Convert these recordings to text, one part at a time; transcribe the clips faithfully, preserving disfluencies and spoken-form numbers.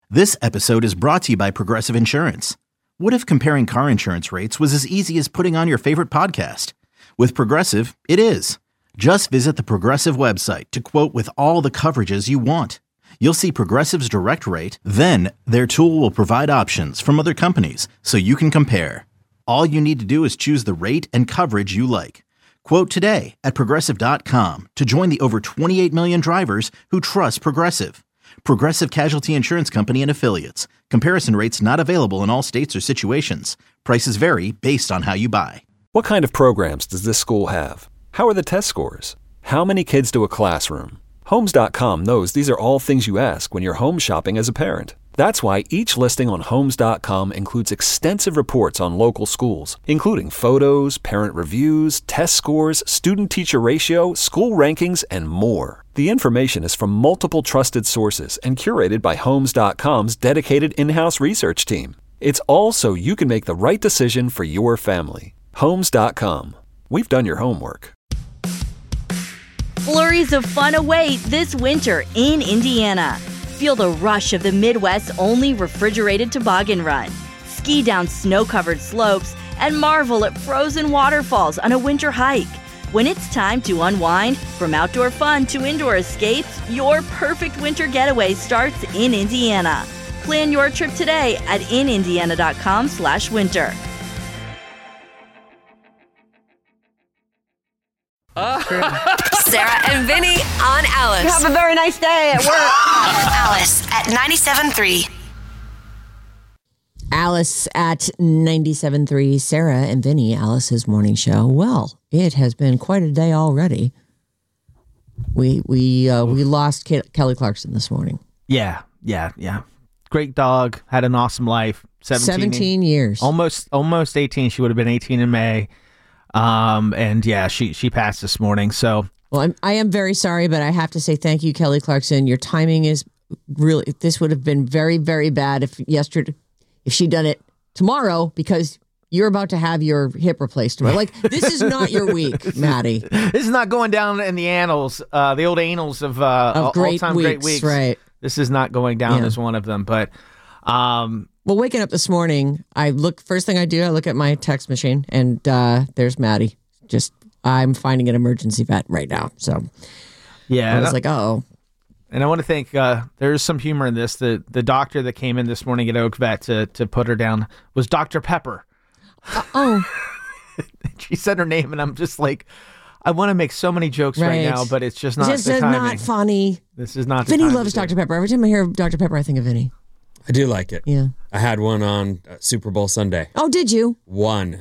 This episode is brought to you by Progressive Insurance. What if comparing car insurance rates was as easy as putting on your favorite podcast? With Progressive, it is. Just visit the Progressive website to quote with all the coverages you want. You'll see Progressive's direct rate, then their tool will provide options from other companies so you can compare. All you need to do is choose the rate and coverage you like. Quote today at progressive dot com to join the over twenty-eight million drivers who trust Progressive. Progressive Casualty Insurance Company and Affiliates. Comparison rates not available in all states or situations. Prices vary based on how you buy. What kind of programs does this school have? How are the test scores? How many kids do a classroom? Homes dot com knows these are all things you ask when you're home shopping as a parent. That's why each listing on Homes dot com includes extensive reports on local schools, including photos, parent reviews, test scores, student-teacher ratio, school rankings, and more. The information is from multiple trusted sources and curated by Homes dot com's dedicated in-house research team. It's all so you can make the right decision for your family. Homes dot com. We've done your homework. Flurries of fun await this winter in Indiana. Feel the rush of the Midwest's only refrigerated toboggan run. Ski down snow-covered slopes and marvel at frozen waterfalls on a winter hike. When it's time to unwind, from outdoor fun to indoor escapes, your perfect winter getaway starts in Indiana. Plan your trip today at in indiana dot com slash winter. Sarah and Vinny on Alice. Have a very nice day at work. Alice at ninety-seven point three. Alice at ninety-seven point three. Sarah and Vinny, Alice's morning show. Well, it has been quite a day already. We we uh, we lost Ke- Kelly Clarkson this morning. Yeah, yeah, yeah. Great dog. Had an awesome life. seventeen, seventeen years. Almost almost eighteen. She would have been eighteen in May. Um, and yeah, she, she passed this morning. So, well, I'm, I am very sorry, but I have to say thank you, Kelly Clarkson. Your timing is really, this would have been very, very bad if yesterday, if she'd done it tomorrow, because you're about to have your hip replaced tomorrow. Like, this is not your week, Maddie. This is not going down in the annals, uh, the old annals of, uh, of great all-time weeks, great weeks. Right. This is not going down Yeah. as one of them, but, um, well, waking up this morning, I look, first thing I do, I look at my text machine, and uh, there's Maddie. Just, I'm finding an emergency vet right now. So, yeah, I was like, oh. And I want to think, uh, there's some humor in this. The the doctor that came in this morning at Oak Vet to, to put her down was Doctor Pepper. Uh, oh. She said her name, and I'm just like, I want to make so many jokes right, right now, but it's just not This the is timing. not funny. This is not the Vinny time loves to do Doctor Pepper. Every time I hear Doctor Pepper, I think of Vinny. I do like it. Yeah. I had one on uh, Super Bowl Sunday. Oh, did you? One.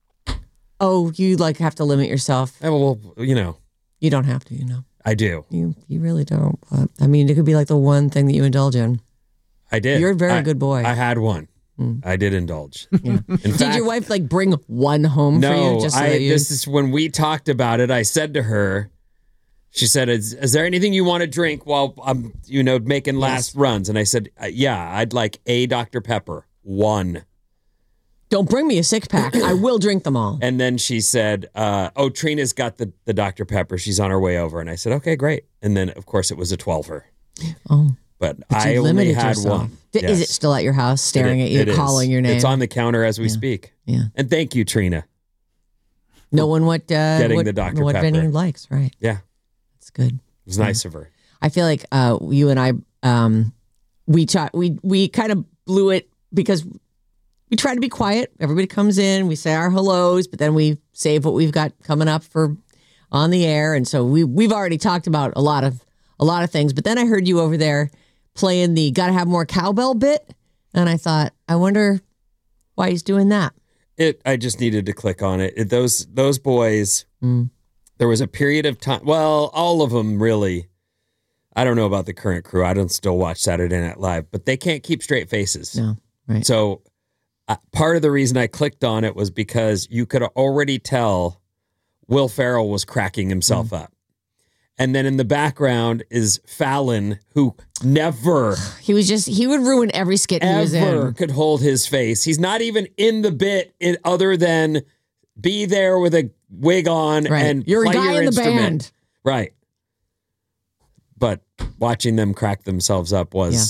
Oh, you like have to limit yourself. Oh, well, you know. You don't have to, you know. I do. You you really don't. But, I mean, it could be like the one thing that you indulge in. I did. You're a very I, good boy. I had one. Mm. I did indulge. Yeah. In Did fact, your wife like bring one home no, for you? Just so I, that you... this is when we talked about it. I said to her, she said, is, is there anything you want to drink while I'm, you know, making last Yes. runs? And I said, uh, yeah, I'd like a Doctor Pepper. One. Don't bring me a six pack. I will drink them all. And then she said, uh, oh, Trina's got the, the Doctor Pepper. She's on her way over. And I said, okay, great. And then, of course, it was a twelver. Oh. But, But I you only limited had yourself. one. D- Is it Yes. still at your house, staring It- at you, it is. calling your name? It's on the counter as we Yeah. speak. Yeah. And thank you, Trina. Knowing what uh, Getting what, the Doctor what Pepper. Vinny likes, right? Yeah. That's good. It was nice of her. I feel like uh, you and I, um, we try, we we kind of blew it because we try to be quiet. Everybody comes in, we say our hellos, but then we save what we've got coming up for on the air, and so we we've already talked about a lot of a lot of things. But then I heard you over there playing the "Gotta Have More Cowbell" bit, and I thought, I wonder why he's doing that. It. I just needed to click on it. it those those boys. Mm. There was a period of time. Well, all of them really. I don't know about the current crew. I don't still watch Saturday Night Live, but they can't keep straight faces. No, right. So uh, part of the reason I clicked on it was because you could already tell Will Ferrell was cracking himself mm. up. And then in the background is Fallon, who never, He was just, he would ruin every skit he was ever in. could hold his face. He's not even in the bit in, other than be there with a wig on Right. and You're a play guy your in the instrument. band. Right. But watching them crack themselves up was Yes.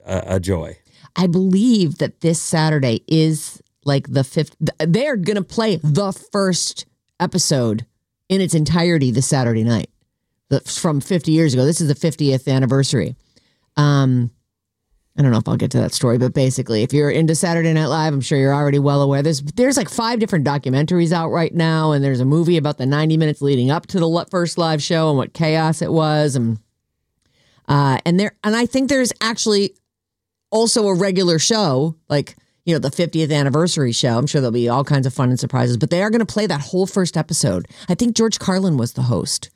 a, a joy. I believe that this Saturday is like the fifth. They're going to play the first episode in its entirety this Saturday night the, from fifty years ago. This is the fiftieth anniversary. Um, I don't know if I'll get to that story, but basically, if you're into Saturday Night Live, I'm sure you're already well aware. There's there's like five different documentaries out right now, and there's a movie about the ninety minutes leading up to the first live show and what chaos it was, and uh, and there and I think there's actually also a regular show, like you know the fiftieth anniversary show. I'm sure there'll be all kinds of fun and surprises, but they are going to play that whole first episode. I think George Carlin was the host.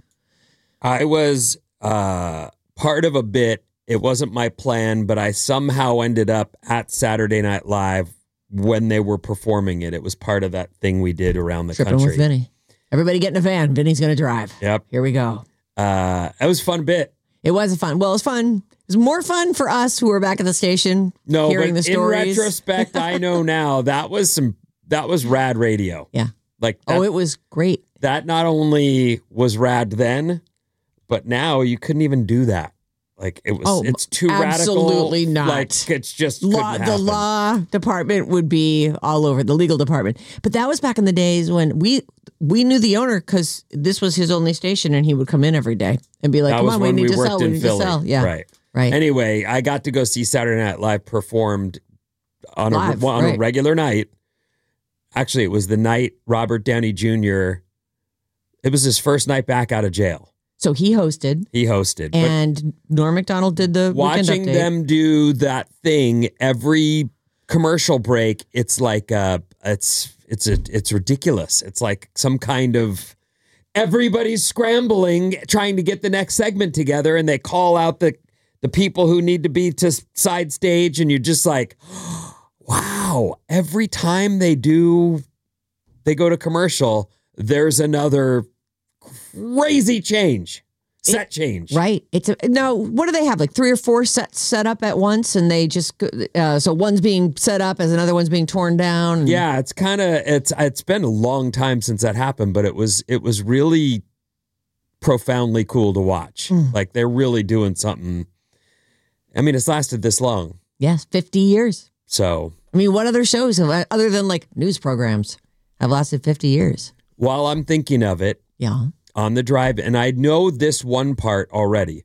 I was uh, part of a bit. It wasn't my plan, but I somehow ended up at Saturday Night Live when they were performing it. It was part of that thing we did around the Tripping country. with Vinny. Everybody get in a van. Vinny's going to drive. Yep. Here we go. Uh, it was a fun bit. It was a fun. Well, it was fun. It was more fun for us who were back at the station. No, hearing but the stories. in retrospect, I know now that was some that was rad radio. Yeah. Like that, Oh, it was great. that not only was rad then, but now you couldn't even do that. Like it was, Oh, it's too radical. absolutely not. Like it's just Law, couldn't the happen. law department would be all over, the legal department. But that was back in the days when we we knew the owner because this was his only station, and he would come in every day and be like, That "Come was on, we when need we to worked sell. We in need Philly. to sell." Yeah, Right. right. Anyway, I got to go see Saturday Night Live performed on, Live, a, on right. a regular night. Actually, it was the night Robert Downey Junior It was his first night back out of jail. So he hosted, He hosted. But and Norm Macdonald did the watching weekend update. them do that thing every commercial break, it's like uh it's it's a it's ridiculous. It's like some kind of everybody's scrambling trying to get the next segment together, and they call out the the people who need to be to side stage, and you're just like, wow, every time they do they go to commercial, there's another crazy change. Set change. Right. It's a, now, what do they have? Like three or four sets set up at once, and they just go- uh, so one's being set up as another one's being torn down. and- Yeah, it's kind of it's it's been a long time since that happened, but it was it was really profoundly cool to watch. Mm. Like they're really doing something. I mean, it's lasted this long. Yes, fifty years. So I mean, what other shows have, other than like news programs have lasted fifty years? while I'm thinking of it Yeah. on the drive, and I know this one part already,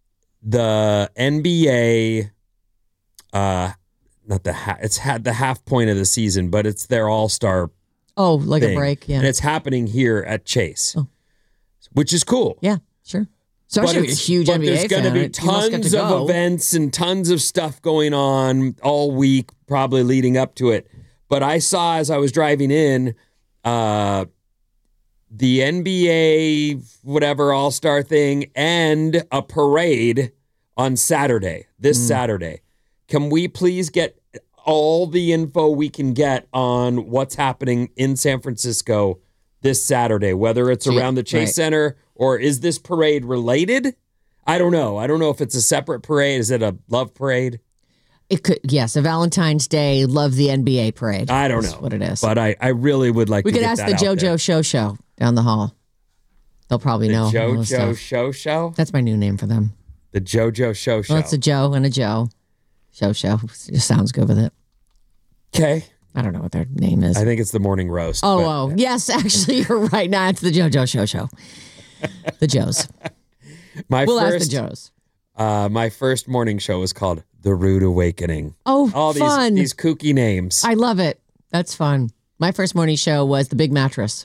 the N B A, uh, not the ha- it's had the half point of the season, but it's their All Star Oh, like thing. a break. Yeah. And it's happening here at Chase, Oh. which is cool. yeah, sure. So But actually, a it's- huge but N B A there's going to fan, be you must get tons to of go. events and tons of stuff going on all week, probably leading up to it. But I saw as I was driving in, uh, the N B A whatever All Star thing and a parade on Saturday. This Mm. Saturday, can we please get all the info we can get on what's happening in San Francisco this Saturday, whether it's Gee, around the Chase right. Center or is this parade related? I don't know. I don't know if it's a separate parade. Is it a love parade? It could, yes, a Valentine's Day Love the N B A parade. I don't That's know what it is. But I, I really would like we to could get ask that the out there. JoJo Show Show down the hall. They'll probably The know. all this JoJo stuff. Show Show? That's my new name for them. The JoJo Show Show. Well, it's a Joe and a Joe. Show Show. It just sounds good with it. Okay. I don't know what their name is. I think it's the morning roast. oh, but- oh, yes, actually, you're right. Now it's the JoJo Show Show. The Joes. My We'll first, ask the Joes. Uh, my first morning show was called The Rude Awakening. Oh, All these fun. these kooky names. I love it. That's fun. My first morning show was The Big Mattress.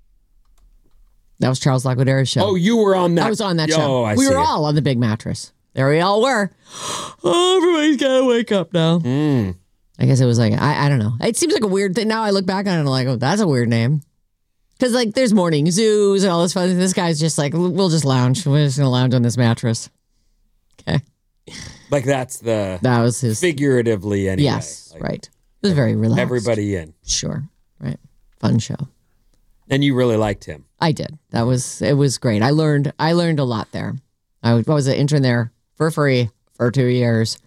That was Charles Laguerre's show. oh, you were on that. I was on that Oh, show. I we see were it. all on The Big Mattress. There we all were. Oh, everybody's got to wake up now. Mm. I guess it was like, I, I don't know. It seems like a weird thing. Now I look back on it and I'm like, oh, that's a weird name. Because, like, there's morning zoos and all this fun. This guy's just like, we'll just lounge. We're just going to lounge on this mattress. Okay. Like that's the That was his. figuratively anyway. Yes, Like, right. It was very relaxed. Everybody in. Sure. Right. Fun show. And you really liked him. I did. That was, it was great. I learned, I learned a lot there. I was, I was an intern there for free for two years.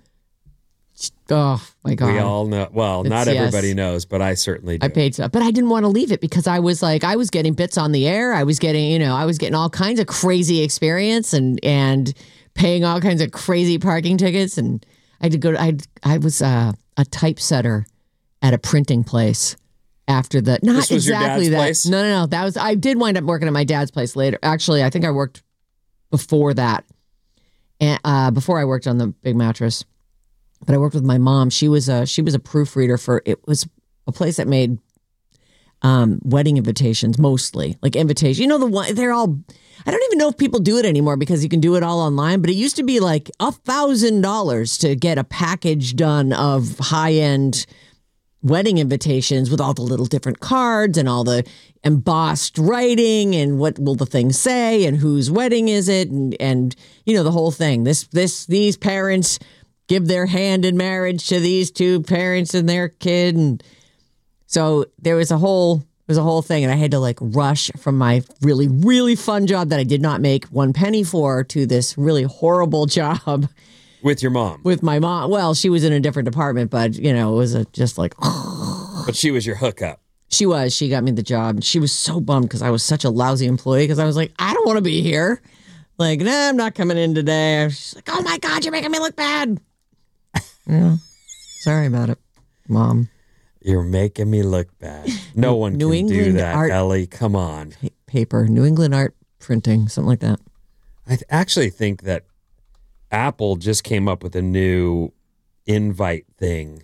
Oh my God. We all know. Well, not It's- yes. everybody knows, but I certainly do. I paid stuff, but I didn't want to leave it because I was like, I was getting bits on the air. I was getting, you know, I was getting all kinds of crazy experience and, and paying all kinds of crazy parking tickets. And I had to go to, I, I was uh, a typesetter at a printing place after the, not This was your exactly dad's that. place? No, no, no. That was, I did wind up working at my dad's place later. Actually, I think I worked before that. And uh, before I worked on the Big Mattress. But I worked with my mom. She was a, she was a proofreader for, it was a place that made um, wedding invitations mostly. Like invitations. You know, the one, they're all, I don't even know if people do it anymore because you can do it all online. But it used to be like a thousand dollars to get a package done of high-end wedding invitations with all the little different cards and all the embossed writing and what will the thing say and whose wedding is it and and you know the whole thing. This this these parents give their hand in marriage to these two parents and their kid, and so there was a whole there was a whole thing, and I had to like rush from my really really fun job that I did not make one penny for to this really horrible job With your mom. with my mom. Well, she was in a different department, but you know it was a, just like. But she was your hookup. She was. She got me the job. She was so bummed because I was such a lousy employee because I was like, I don't want to be here. Like, nah, I'm not coming in today. She's like, oh my God, you're making me look bad. Yeah. Sorry about it, Mom. You're making me look bad. No one New can do England that, art- Ellie. Come on. Pa- paper, New England art printing, something like that. I th- actually think that Apple just came up with a new invite thing.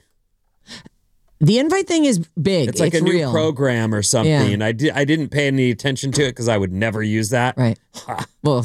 The invite thing is big. It's like a new real. program or something. Yeah. And I, di- I didn't pay any attention to it because I would never use that. Right. Well,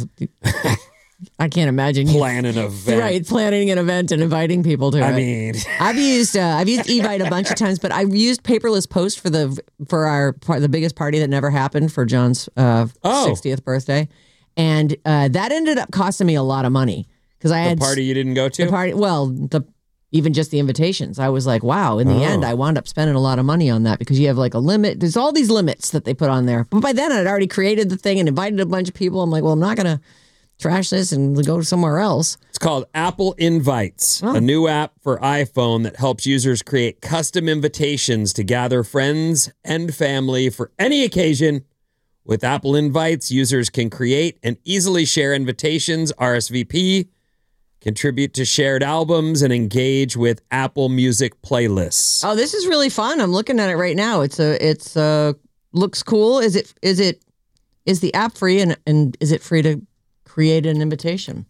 I can't imagine you. Plan an event. Right, planning an event and inviting people to I it. mean, I've used uh, I've used Evite a bunch of times, but I've used paperless post for the for our the biggest party that never happened for John's uh, Oh. sixtieth birthday, and uh, that ended up costing me a lot of money because I the had party you didn't go to? the party. Well, the even just the invitations, I was like, wow. In the Oh. end, I wound up spending a lot of money on that because you have like a limit. There's all these limits that they put on there, but by then I'd already created the thing and invited a bunch of people. I'm like, well, I'm not gonna trash this and go somewhere else. It's called Apple Invites, Oh. a new app for iPhone that helps users create custom invitations to gather friends and family for any occasion. With Apple Invites, users can create and easily share invitations, R S V P, contribute to shared albums, and engage with Apple Music playlists. Oh, this is really fun. I'm looking at it right now. It's a it's uh looks cool. Is it is it is the app free and and is it free to create an invitation?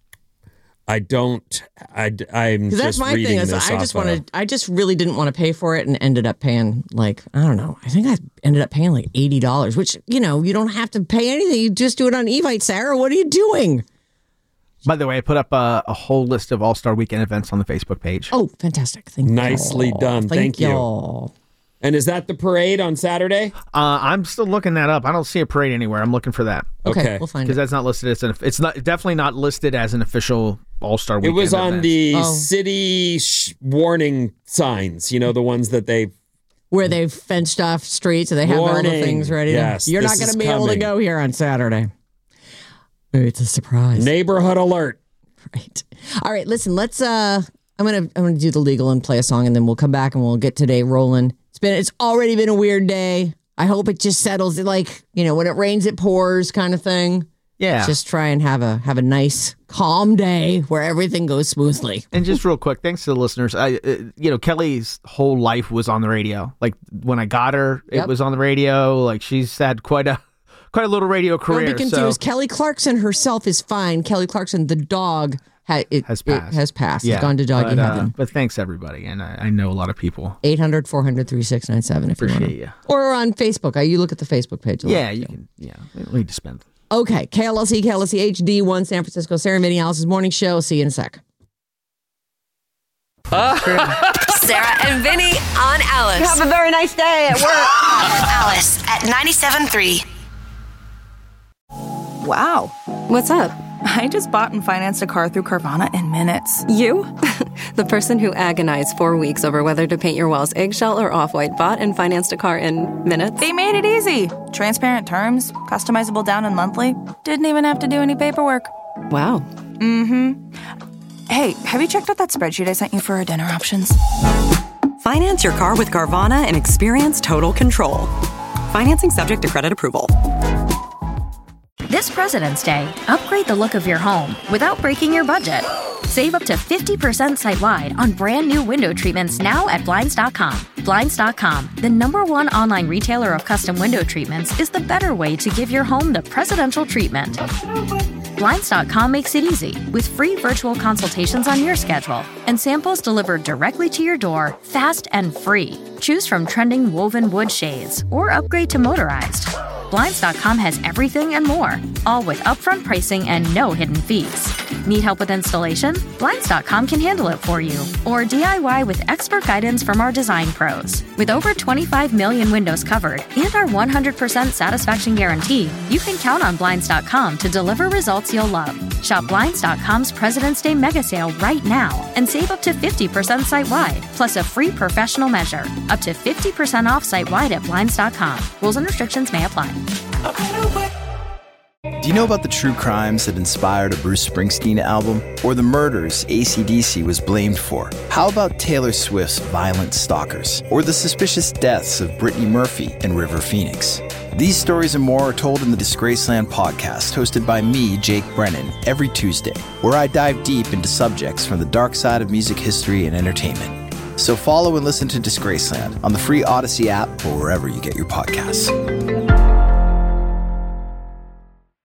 I don't. I, I'm Because just that's my reading thing. Is this I off just of- wanted. I just really didn't want to pay for it and ended up paying like I don't know. I think I ended up paying like eighty dollars, which you know you don't have to pay anything. You just do it on Evite. Sarah, what are you doing? By the way, I put up a, a whole list of All-Star Weekend events on the Facebook page. Oh, fantastic! Thank you. Nicely done. Thank you. y'all. And is that the parade on Saturday? Uh, I'm still looking that up. I don't see a parade anywhere. I'm looking for that Okay, Okay. we'll find because it. that's not listed as an. It's not definitely not listed as an official All-Star It Weekend. was on event. the Oh. city sh- warning signs, you know, the ones that they. Where they've fenced off streets and they have all the Warning. things ready. Yes, to, you're not this going is to be able to coming. go here on Saturday. Maybe it's a surprise. Neighborhood alert. Right. All right. Listen. Let's. uh I'm gonna. I'm gonna do the legal and play a song, and then we'll come back and we'll get today rolling. It's been. It's already been a weird day. I hope it just settles. Like you know, when it rains, it pours, kind of thing. Yeah. Just try and have a have a nice, calm day where everything goes smoothly. And just real quick, thanks to the listeners. I, uh, you know, Kelly's whole life was on the radio. Like when I got her, it Yep. was on the radio. Like she's had quite a quite a little radio career. Don't be so confused. Kelly Clarkson herself is fine. Kelly Clarkson, the dog, ha- it, has it passed. has passed. Yeah, It's gone to doggy but, uh, heaven. but thanks everybody, and I, I know a lot of people. eight hundred, four hundred, thirty-six ninety-seven if you want Appreciate to. you. Or on Facebook. I, you look at the Facebook page. a lot. Yeah, you can. Yeah, we don't need to spend. Okay. K L L C, K L L C H D one San Francisco. Sarah and Vinny, Alice's morning show. See you in a sec. Sarah and Vinny on Alice. Have a very nice day at work. Alice at ninety-seven point three. Wow. What's up? I just bought and financed a car through Carvana in minutes. You? The person who agonized four weeks over whether to paint your walls eggshell or off-white bought and financed a car in minutes? They made it easy. Transparent terms, customizable down and monthly. Didn't even have to do any paperwork. Wow. Mm-hmm. Hey, have you checked out that spreadsheet I sent you for our dinner options? Finance your car with Carvana and experience total control. Financing subject to credit approval. This President's Day, upgrade the look of your home without breaking your budget. Save up to fifty percent site-wide on brand new window treatments now at Blinds dot com. Blinds dot com, the number one online retailer of custom window treatments, is the better way to give your home the presidential treatment. Blinds dot com makes it easy with free virtual consultations on your schedule and samples delivered directly to your door, fast and free. Choose from trending woven wood shades or upgrade to motorized. Blinds dot com has everything and more, all with upfront pricing and no hidden fees. Need help with installation? Blinds dot com can handle it for you. Or D I Y with expert guidance from our design pros. With over twenty-five million windows covered and our one hundred percent satisfaction guarantee, you can count on Blinds dot com to deliver results you'll love. Shop Blinds dot com's President's Day mega sale right now and save up to fifty percent site-wide, plus a free professional measure. Up to fifty percent off site-wide at Blinds dot com. Rules and restrictions may apply. Do you know about the true crimes that inspired a Bruce Springsteen album? Or the murders A C D C was blamed for? How about Taylor Swift's Violent Stalkers? Or the suspicious deaths of Brittany Murphy and River Phoenix? These stories and more are told in the Disgraceland podcast, hosted by me, Jake Brennan, every Tuesday, where I dive deep into subjects from the dark side of music history and entertainment. So follow and listen to Disgraceland on the free Odyssey app or wherever you get your podcasts.